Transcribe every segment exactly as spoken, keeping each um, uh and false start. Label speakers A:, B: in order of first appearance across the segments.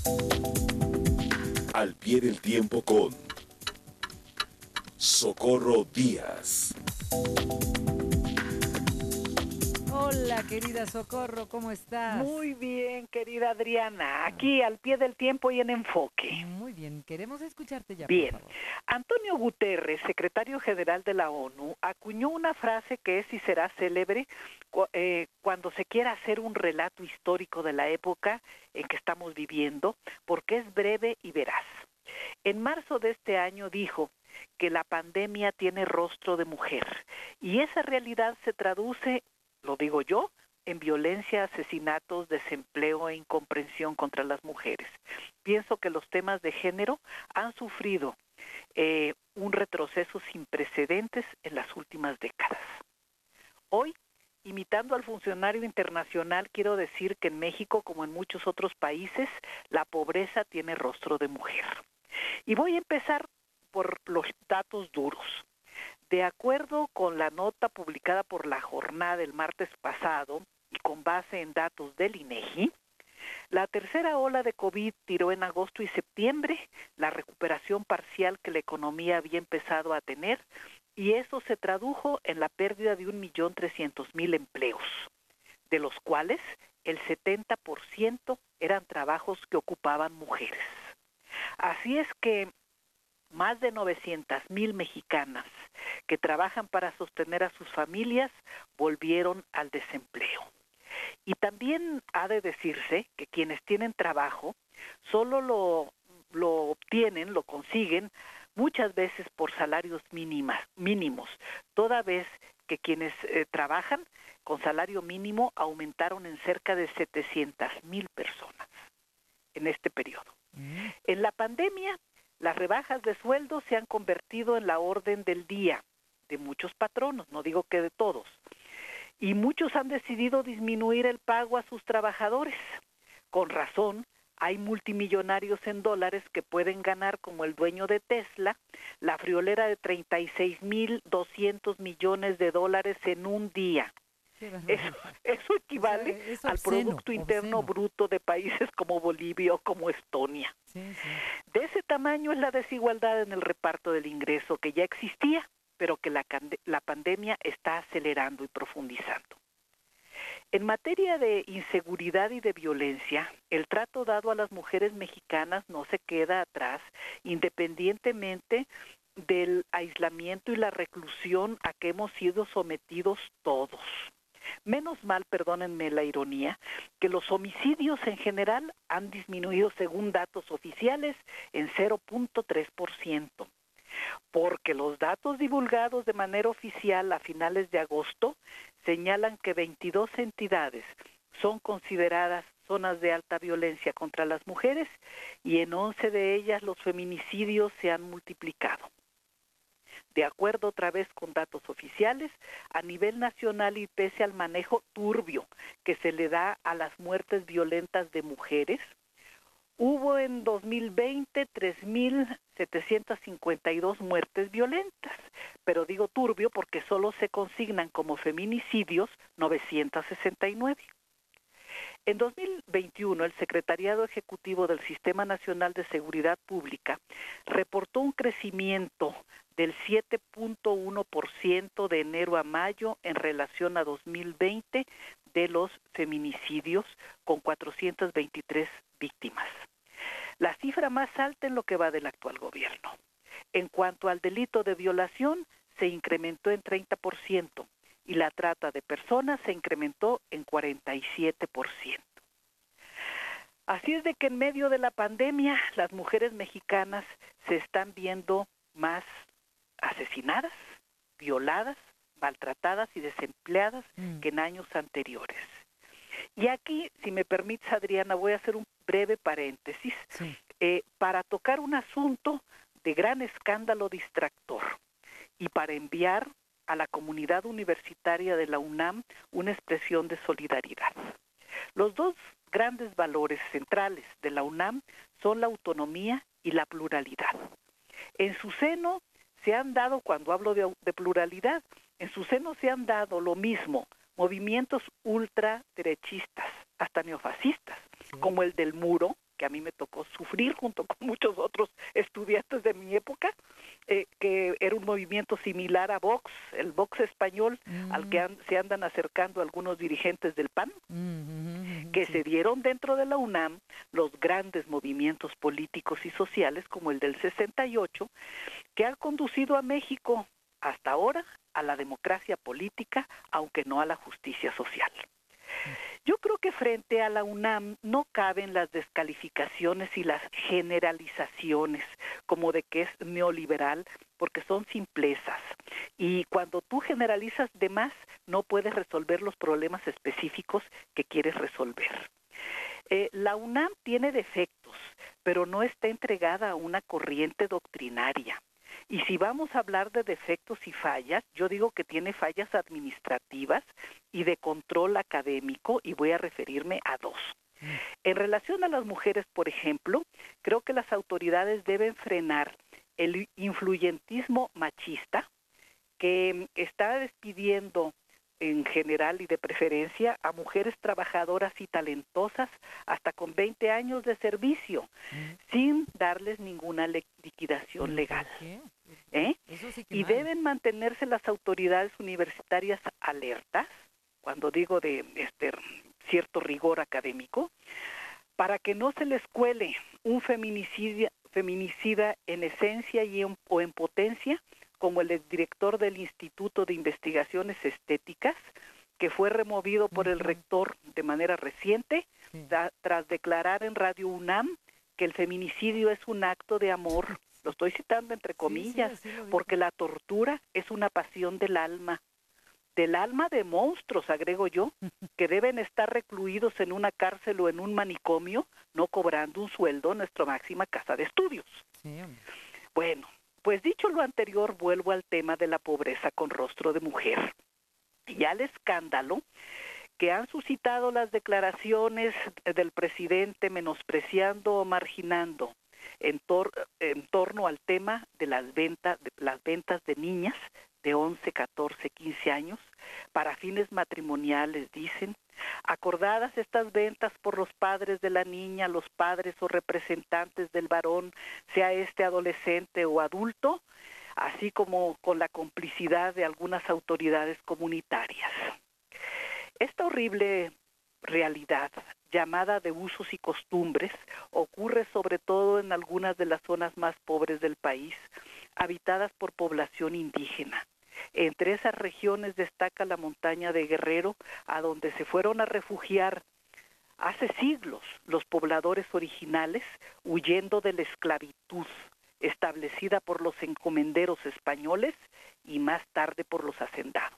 A: Al pie del tiempo con Socorro Díaz.
B: Hola, querida Socorro, ¿cómo estás?
C: Muy bien, querida Adriana, aquí al pie del tiempo y en enfoque.
B: Muy bien, queremos escucharte ya,
C: Bien,
B: por favor.
C: Antonio Guterres, secretario general de la ONU, acuñó una frase que es y será célebre eh, cuando se quiera hacer un relato histórico de la época en que estamos viviendo, porque es breve y veraz. En marzo de este año dijo que la pandemia tiene rostro de mujer, y esa realidad se traduce, lo digo yo, en violencia, asesinatos, desempleo e incomprensión contra las mujeres. Pienso que los temas de género han sufrido eh, un retroceso sin precedentes en las últimas décadas. Hoy, imitando al funcionario internacional, quiero decir que en México, como en muchos otros países, la pobreza tiene rostro de mujer. Y voy a empezar por los datos duros. De acuerdo con la nota publicada por La Jornada el martes pasado y con base en datos del INEGI, la tercera ola de COVID tiró en agosto y septiembre la recuperación parcial que la economía había empezado a tener, y eso se tradujo en la pérdida de un millón trescientos mil empleos, de los cuales el setenta por ciento eran trabajos que ocupaban mujeres. Así es que más de novecientas mil mexicanas que trabajan para sostener a sus familias volvieron al desempleo. Y también ha de decirse que quienes tienen trabajo solo lo, lo obtienen, lo consiguen muchas veces por salarios mínimas, mínimos, toda vez que quienes eh, trabajan con salario mínimo aumentaron en cerca de setecientas mil personas en este periodo. Mm. En la pandemia, las rebajas de sueldo se han convertido en la orden del día de muchos patronos, no digo que de todos, y muchos han decidido disminuir el pago a sus trabajadores. Con razón, hay multimillonarios en dólares que pueden ganar, como el dueño de Tesla, la friolera de treinta y seis mil doscientos millones de dólares en un día. Eso, eso equivale, o sea, es obsceno, al Producto Interno obsceno. Bruto de países como Bolivia o como Estonia. Sí, sí. De ese tamaño es la desigualdad en el reparto del ingreso, que ya existía, pero que la, la pandemia está acelerando y profundizando. En materia de inseguridad y de violencia, el trato dado a las mujeres mexicanas no se queda atrás, independientemente del aislamiento y la reclusión a que hemos sido sometidos todos. Menos mal, perdónenme la ironía, que los homicidios en general han disminuido, según datos oficiales, en cero punto tres por ciento. Porque los datos divulgados de manera oficial a finales de agosto señalan que veintidós entidades son consideradas zonas de alta violencia contra las mujeres, y en once de ellas los feminicidios se han multiplicado. De acuerdo otra vez con datos oficiales, a nivel nacional, y pese al manejo turbio que se le da a las muertes violentas de mujeres, hubo en dos mil veinte tres mil setecientas cincuenta y dos muertes violentas, pero digo turbio porque solo se consignan como feminicidios novecientos sesenta y nueve. En dos mil veintiuno, el Secretariado Ejecutivo del Sistema Nacional de Seguridad Pública reportó un crecimiento del siete punto uno por ciento de enero a mayo en relación a dos mil veinte de los feminicidios, con cuatrocientas veintitrés víctimas. La cifra más alta en lo que va del actual gobierno. En cuanto al delito de violación, se incrementó en treinta por ciento y la trata de personas se incrementó en cuarenta y siete por ciento. Así es de que en medio de la pandemia, las mujeres mexicanas se están viendo más asesinadas, violadas, maltratadas y desempleadas mm. que en años anteriores. Y aquí, si me permites, Adriana, voy a hacer un breve paréntesis sí. eh, para tocar un asunto de gran escándalo distractor y para enviar a la comunidad universitaria de la UNAM una expresión de solidaridad. Los dos grandes valores centrales de la UNAM son la autonomía y la pluralidad. En su seno se han dado, cuando hablo de, de pluralidad, en su seno se han dado lo mismo movimientos ultraderechistas, hasta neofascistas, sí. como el del Muro, que a mí me tocó sufrir junto con muchos otros estudiantes de mi época, eh, que era un movimiento similar a Vox, el Vox español, mm. al que an- se andan acercando algunos dirigentes del P A N, mm-hmm, que sí. se dieron dentro de la UNAM los grandes movimientos políticos y sociales como el del sesenta y ocho, que han conducido a México hasta ahora a la democracia política, aunque no a la justicia social. Yo creo que frente a la UNAM no caben las descalificaciones y las generalizaciones como de que es neoliberal, porque son simplezas. Y cuando tú generalizas de más, no puedes resolver los problemas específicos que quieres resolver. Eh, la UNAM tiene defectos, pero no está entregada a una corriente doctrinaria. Y si vamos a hablar de defectos y fallas, yo digo que tiene fallas administrativas y de control académico, y voy a referirme a dos. En relación a las mujeres, por ejemplo, creo que las autoridades deben frenar el influyentismo machista que está despidiendo en general y de preferencia a mujeres trabajadoras y talentosas hasta con veinte años de servicio, mm. sin darles ninguna le- liquidación legal. ¿Eh? Eso sí que y mal. Deben mantenerse las autoridades universitarias alertas, cuando digo de este cierto rigor académico, para que no se les cuele un feminicida, feminicida en esencia y en, o en potencia, como el director del Instituto de Investigaciones Estéticas, que fue removido por el rector de manera reciente, sí. da, tras declarar en Radio UNAM que el feminicidio es un acto de amor. Lo estoy citando entre comillas, sí, sí, porque la tortura es una pasión del alma. Del alma de monstruos, agrego yo, que deben estar recluidos en una cárcel o en un manicomio, no cobrando un sueldo en nuestra máxima casa de estudios. Sí. Bueno, pues dicho lo anterior, vuelvo al tema de la pobreza con rostro de mujer y al escándalo que han suscitado las declaraciones del presidente menospreciando o marginando en, tor- en torno al tema de las ventas, de las ventas de niñas de once, catorce, quince años para fines matrimoniales, dicen, acordadas estas ventas por los padres de la niña, los padres o representantes del varón, sea este adolescente o adulto, así como con la complicidad de algunas autoridades comunitarias. Esta horrible realidad, llamada de usos y costumbres, ocurre sobre todo en algunas de las zonas más pobres del país, habitadas por población indígena. Entre esas regiones destaca la montaña de Guerrero, a donde se fueron a refugiar hace siglos los pobladores originales, huyendo de la esclavitud establecida por los encomenderos españoles y más tarde por los hacendados.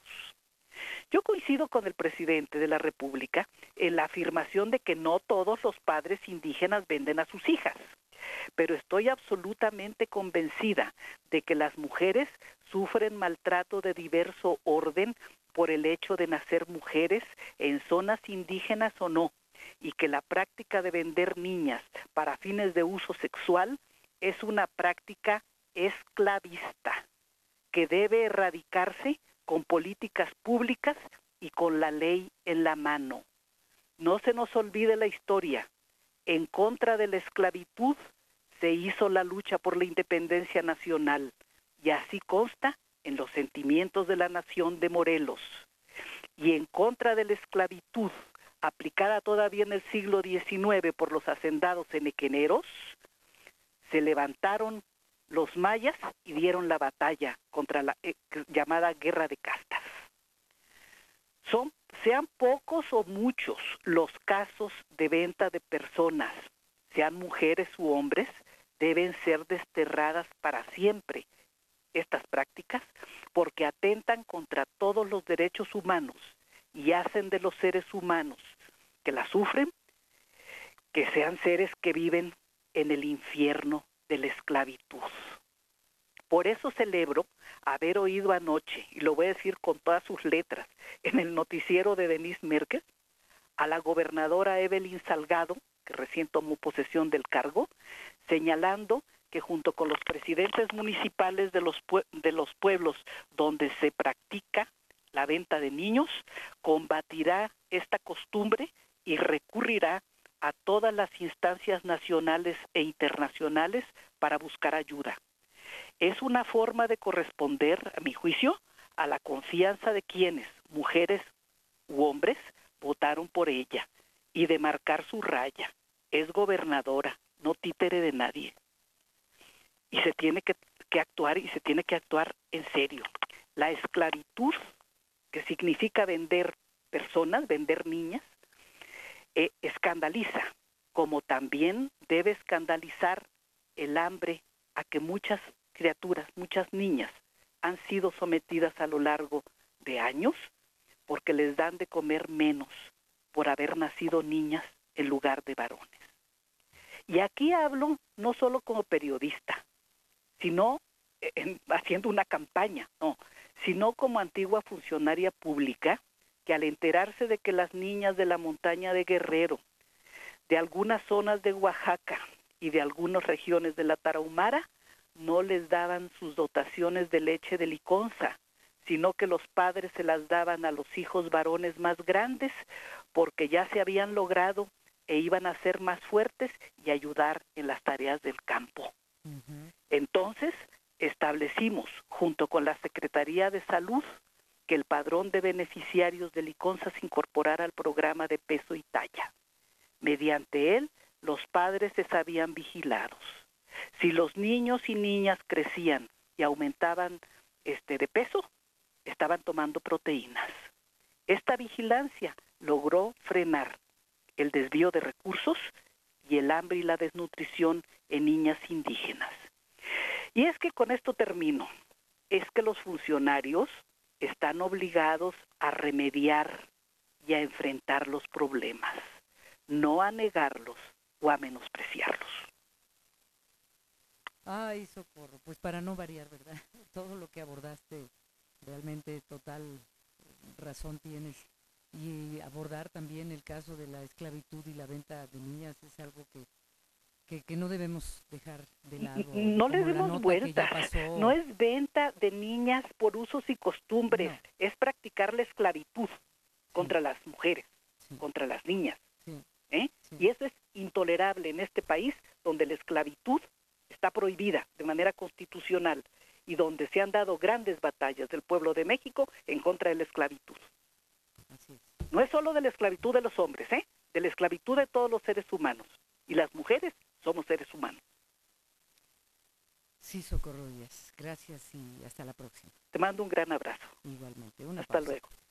C: Yo coincido con el presidente de la República en la afirmación de que no todos los padres indígenas venden a sus hijas, pero estoy absolutamente convencida de que las mujeres sufren maltrato de diverso orden por el hecho de nacer mujeres en zonas indígenas o no, y que la práctica de vender niñas para fines de uso sexual es una práctica esclavista que debe erradicarse con políticas públicas y con la ley en la mano. No se nos olvide la historia. En contra de la esclavitud se hizo la lucha por la independencia nacional, y así consta en los sentimientos de la nación de Morelos. Y en contra de la esclavitud, aplicada todavía en el siglo diecinueve por los hacendados enequeneros, se levantaron los mayas y dieron la batalla contra la eh, llamada Guerra de Castas. Son, sean pocos o muchos los casos de venta de personas, sean mujeres u hombres, deben ser desterradas para siempre estas prácticas, porque atentan contra todos los derechos humanos y hacen de los seres humanos que la sufren, que sean seres que viven en el infierno de la esclavitud. Por eso celebro haber oído anoche, y lo voy a decir con todas sus letras, en el noticiero de Denise Merkel, a la gobernadora Evelyn Salgado, que recién tomó posesión del cargo, señalando que junto con los presidentes municipales de los, pue- de los pueblos donde se practica la venta de niños, combatirá esta costumbre y recurrirá a todas las instancias nacionales e internacionales para buscar ayuda. Es una forma de corresponder, a mi juicio, a la confianza de quienes, mujeres u hombres, votaron por ella y de marcar su raya. Es gobernadora, no títere de nadie. Y se tiene que, que actuar y se tiene que actuar en serio. La esclavitud, que significa vender personas, vender niñas, eh, escandaliza, como también debe escandalizar el hambre a que muchas criaturas, muchas niñas han sido sometidas a lo largo de años porque les dan de comer menos por haber nacido niñas en lugar de varones. Y aquí hablo no solo como periodista, sino en, haciendo una campaña, no, sino como antigua funcionaria pública que al enterarse de que las niñas de la montaña de Guerrero, de algunas zonas de Oaxaca y de algunas regiones de la Tarahumara, no les daban sus dotaciones de leche de liconza, sino que los padres se las daban a los hijos varones más grandes porque ya se habían logrado e iban a ser más fuertes y ayudar en las tareas del campo. Uh-huh. Entonces, establecimos, junto con la Secretaría de Salud, que el padrón de beneficiarios de liconza se incorporara al programa de peso y talla. Mediante él, los padres se sabían vigilados. Si los niños y niñas crecían y aumentaban este, de peso, estaban tomando proteínas. Esta vigilancia logró frenar el desvío de recursos y el hambre y la desnutrición en niñas indígenas. Y es que con esto termino, es que los funcionarios están obligados a remediar y a enfrentar los problemas, no a negarlos o a menospreciarlos.
B: Ay, Socorro, pues para no variar, ¿verdad? Todo lo que abordaste, realmente total razón tienes. Y abordar también el caso de la esclavitud y la venta de niñas es algo que, que, que no debemos dejar de lado.
C: No le demos vueltas, no es venta de niñas por usos y costumbres, no. Es practicar la esclavitud contra sí. las mujeres, sí. contra las niñas. Sí. ¿Eh? Sí. Y eso es intolerable en este país donde la esclavitud está prohibida de manera constitucional y donde se han dado grandes batallas del pueblo de México en contra de la esclavitud. Así es. No es solo de la esclavitud de los hombres, ¿eh? De la esclavitud de todos los seres humanos. Y las mujeres somos seres humanos.
B: Sí, Socorro Díaz. Gracias y hasta la próxima.
C: Te mando un gran abrazo.
B: Igualmente. Una
C: hasta
B: pausa.
C: luego.